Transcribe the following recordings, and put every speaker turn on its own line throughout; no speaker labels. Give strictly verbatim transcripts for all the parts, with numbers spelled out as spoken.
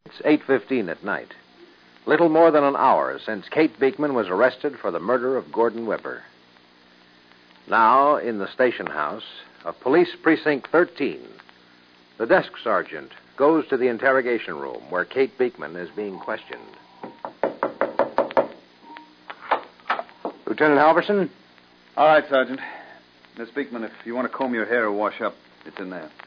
It's eight fifteen at night. Little more than an hour since Kate Beekman was arrested for the murder of Gordon Weber. Now, in the station house of Police Precinct thirteen, the desk sergeant goes to the interrogation room where Kate Beekman is being questioned.
Lieutenant Halverson?
All right, Sergeant. Miss Beekman, if you want to comb your hair or wash up, it's in there.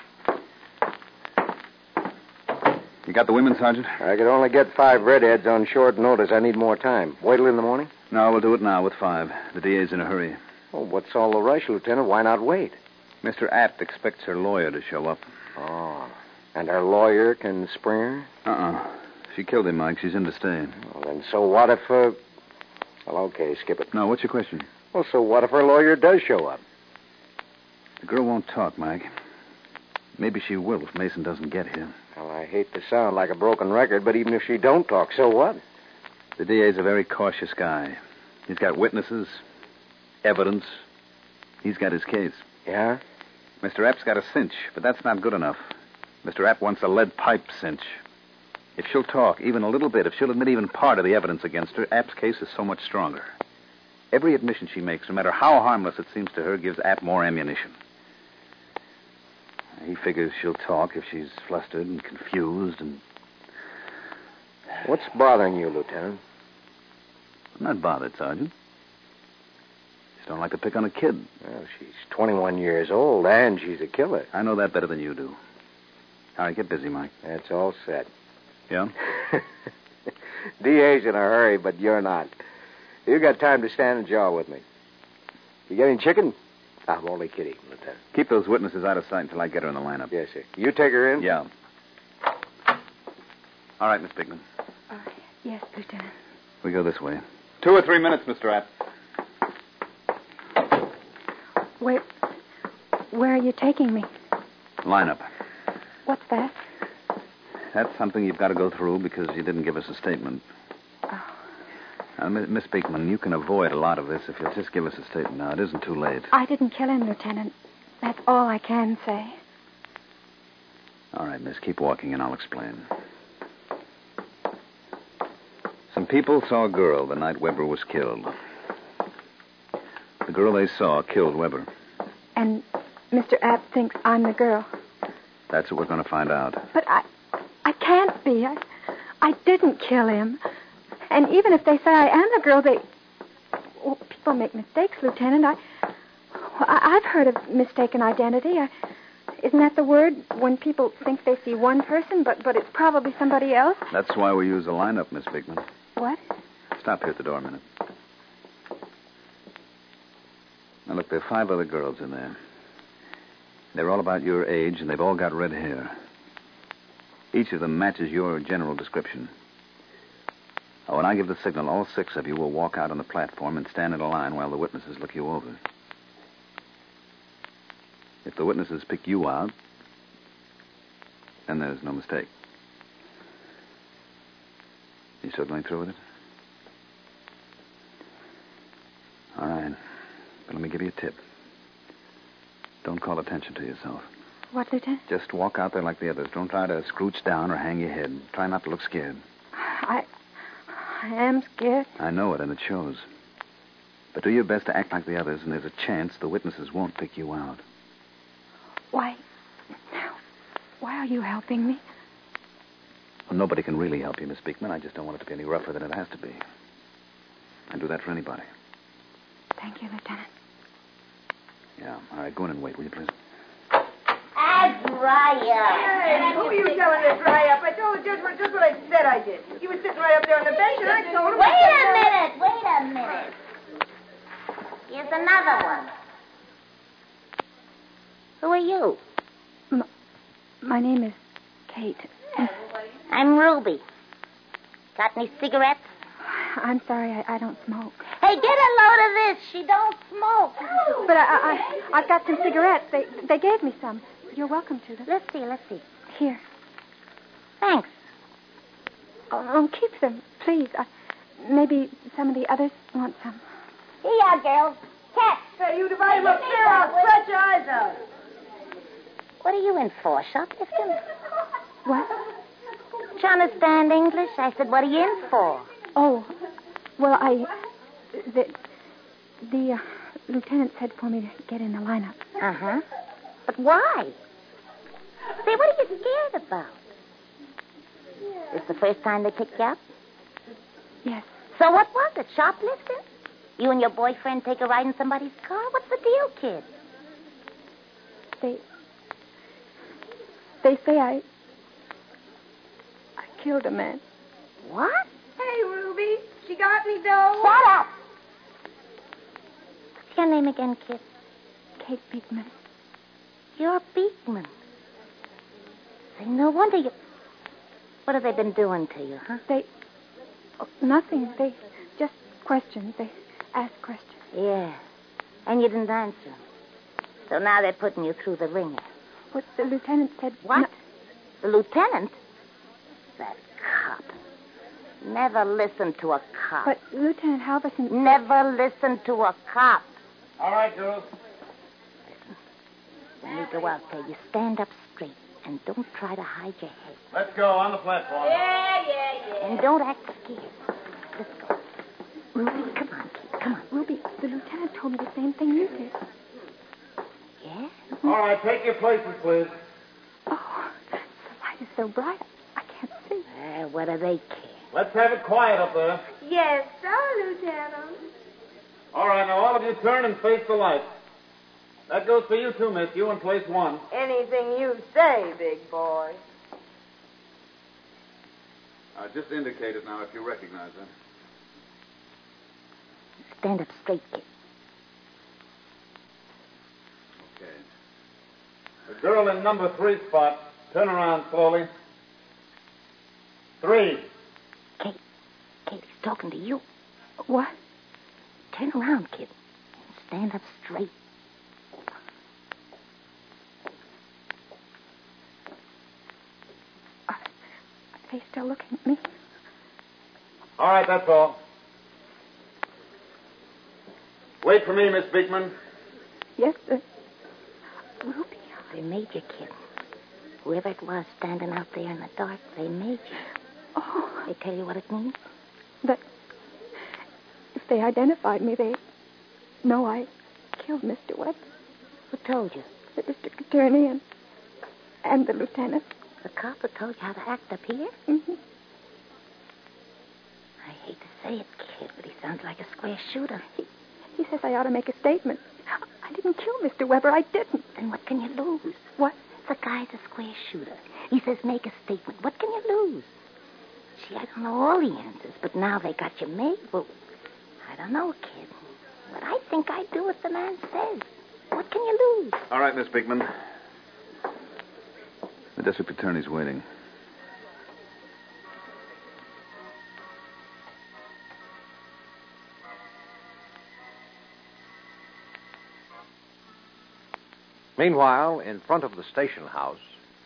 You got the women, Sergeant?
I could only get five redheads on short notice. I need more time. Wait till in the morning?
No, we'll do it now with five. The D A's in a hurry.
Oh, what's all the rush, Lieutenant? Why not wait?
Mister Apt expects her lawyer to show up.
Oh. And her lawyer can spring her?
Uh-uh. She killed him, Mike. She's in to stay.
Well, then so what if, uh... Well, okay, skip it.
No, what's your question?
Well, so what if her lawyer does show up?
The girl won't talk, Mike. Maybe she will if Mason doesn't get here.
Well, I hate to sound like a broken record, but even if she don't talk, so what?
The D A's a very cautious guy. He's got witnesses, evidence. He's got his case.
Yeah?
Mister App's got a cinch, but that's not good enough. Mister App wants a lead pipe cinch. If she'll talk even a little bit, if she'll admit even part of the evidence against her, App's case is so much stronger. Every admission she makes, no matter how harmless it seems to her, gives App more ammunition. He figures she'll talk if she's flustered and confused and...
What's bothering you, Lieutenant?
I'm not bothered, Sergeant. Just don't like to pick on a kid.
Well, she's twenty-one years old, and she's a killer.
I know that better than you do. All right, get busy, Mike.
That's all set.
Yeah?
D A's in a hurry, but you're not. You got time to stand and jaw with me. You getting chicken? I'm only kidding, Lieutenant.
Keep those witnesses out of sight until I get her in the lineup.
Yes, sir. You take her in?
Yeah. All right, Miss Beekman.
Uh, yes, Lieutenant.
We go this way. Two or three minutes, Mister App.
Where... Where are you taking me?
Lineup.
What's that?
That's something you've got to go through because you didn't give us a statement.
Oh.
Now, Miss Beekman, you can avoid a lot of this if you'll just give us a statement now. It isn't too late.
I didn't kill him, Lieutenant. That's all I can say.
All right, miss, keep walking and I'll explain. Some people saw a girl the night Weber was killed. The girl they saw killed Weber.
And Mister App thinks I'm the girl.
That's what we're going to find out.
But I... I can't be. I, I didn't kill him. And even if they say I am the girl, they... Well, people make mistakes, Lieutenant. I, I, I've heard of mistaken identity. I, isn't that the word? When people think they see one person, but, but it's probably somebody else?
That's why we use a lineup, Miss Beekman.
What?
Stop here at the door a minute. Now, look, there are five other girls in there. They're all about your age, and they've all got red hair. Each of them matches your general description. Oh, when I give the signal, all six of you will walk out on the platform and stand in a line while the witnesses look you over. If the witnesses pick you out, then there's no mistake. You still going through with it? All right. But let me give you a tip. Don't call attention to yourself.
What, Lieutenant?
Just walk out there like the others. Don't try to scrooch down or hang your head. Try not to look scared.
I... I am scared.
I know it, and it shows. But do your best to act like the others, and there's a chance the witnesses won't pick you out.
Why... Why are you helping me?
Well, nobody can really help you, Miss Beekman. I just don't want it to be any rougher than it has to be. I'd do that for anybody.
Thank you, Lieutenant.
Yeah. All right, go in and wait, will you, please?
I dry up.
Hey, who are you telling to dry up? I told the judge what, just what I said I did. He was sitting right up there on the bench, and I told him...
Wait a minute, wait a minute. Here's another one. Who are you?
M- my name is Kate.
I'm Ruby. Got any cigarettes?
I'm sorry, I, I don't smoke.
Hey, get a load of this. She don't smoke.
But I, I, I've got some cigarettes. They, they gave me some. You're welcome to them.
Let's see, let's see.
Here.
Thanks.
Oh, oh keep them, please. I, maybe some of the others want some.
Here you are, girls. Catch.
Hey, you divide them up there, I'll scratch your eyes out.
What are you in for, shoplifting?
What?
you understand English? I said, what are you in for?
Oh, well, I... The, the uh, lieutenant said for me to get in the lineup.
Uh-huh. But why? Say, what are you scared about? This the first time they picked you up?
Yes.
So what was it, shoplifting? You and your boyfriend take a ride in somebody's car? What's the deal, kid?
They... They say I... I killed a man.
What?
Hey, Ruby, she got me, though.
Shut up! What's your name again, kid?
Kate Beekman.
You're Beekman. Say, no wonder you... What have they been doing to you, huh?
They... Oh, nothing. They just questions. They ask questions.
Yeah. And you didn't answer. So now they're putting you through the ringer.
What the lieutenant said...
What?
No-
The lieutenant? That cop. Never listen to a cop.
But Lieutenant Halverson...
Never listen to a cop.
All right, girls.
When you go out there, you stand up straight and don't try to hide your head.
Let's go on the platform.
Yeah, yeah, yeah.
And don't act scared. Let's go. Ruby, come on, kid. Come on.
Ruby, the lieutenant told me the same thing you did.
Yeah?
All right, take your places, please.
Oh, the light is so bright, I can't see.
Uh, what do they care?
Let's have it quiet up there.
Yes, sir, Lieutenant.
All right, now all of you turn and face the light. That goes for you too, miss. You in place one.
Anything you say, big boy.
Uh, just indicate it now if you recognize her.
Stand up straight, kid.
Okay. The girl in number three spot. Turn around slowly. Three.
Kate. Kate, he's talking to you.
What?
Turn around, kid. And stand up straight.
Are, are they still looking at me?
All right, that's all. Wait for me, Miss Beekman.
Yes, sir. Ruby.
They made you, kid. Whoever it was standing out there in the dark, they made you.
Oh,
They tell you what it means?
that if they identified me, they know I killed Mister Webb,
Who told you?
the district attorney, and and the lieutenant.
The cop who told you how to act up here?
Mm-hmm.
I hate to say it, kid, but he sounds like a square shooter.
He, he says I ought to make a statement. I didn't kill Mister Weber. I didn't.
Then what can you lose?
What?
The guy's a square shooter. He says make a statement. What can you lose? Gee, I don't know all the answers, but now they got you made. Well, I don't know, kid. But I think I'd do what the man says. What can you lose?
All right, Miss Beekman. The district attorney's waiting.
Meanwhile, in front of the station house...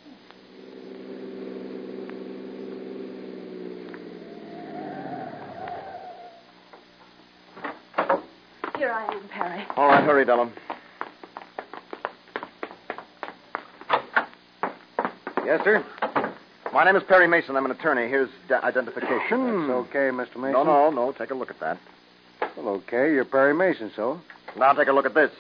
Here I am, Perry.
All right, hurry, Dellum.
Yes, sir? My name is Perry Mason. I'm an attorney. Here's d- identification.
That's okay, Mister Mason.
No, no, no. Take a look at that.
Well, okay. You're Perry Mason, so.
Now take a look at this.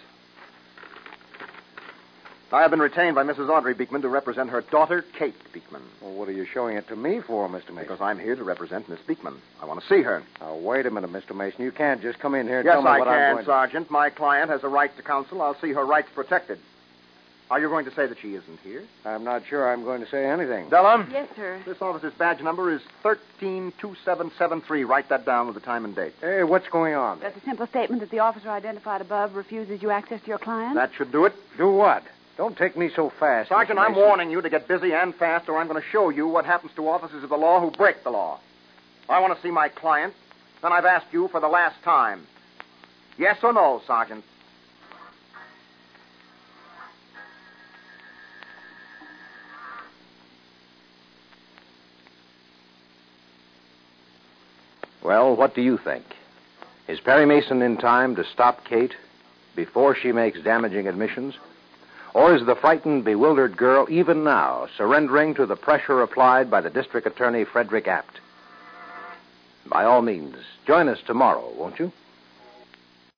I have been retained by Missus Audrey Beekman to represent her daughter, Kate Beekman.
Well, what are you showing it to me for, Mister Mason?
Because I'm here to represent Miss Beekman. I want to see her.
Now, wait a minute, Mister Mason. You can't just come in here and
Yes,
tell me
I
what I'm
can,
going to...
Sergeant. My client has a right to counsel. I'll see her rights protected. Are you going to say that she isn't here?
I'm not sure I'm going to say anything.
Della?
Yes, sir.
This officer's badge number is thirteen two seven seven three. Write that down with the time and date.
Hey, what's going on?
That's a simple statement that the officer identified above refuses you access to your client.
That should do it.
Do what? Don't take me so fast.
Sergeant,
Mister
I'm
Mason.
warning you to get busy and fast, or I'm going to show you what happens to officers of the law who break the law. I want to see my client, then I've asked you for the last time. Yes or no, Sergeant?
Well, what do you think? Is Perry Mason in time to stop Kate before she makes damaging admissions? Or is the frightened, bewildered girl even now surrendering to the pressure applied by the District Attorney Frederick Apt? By all means, join us tomorrow, won't you?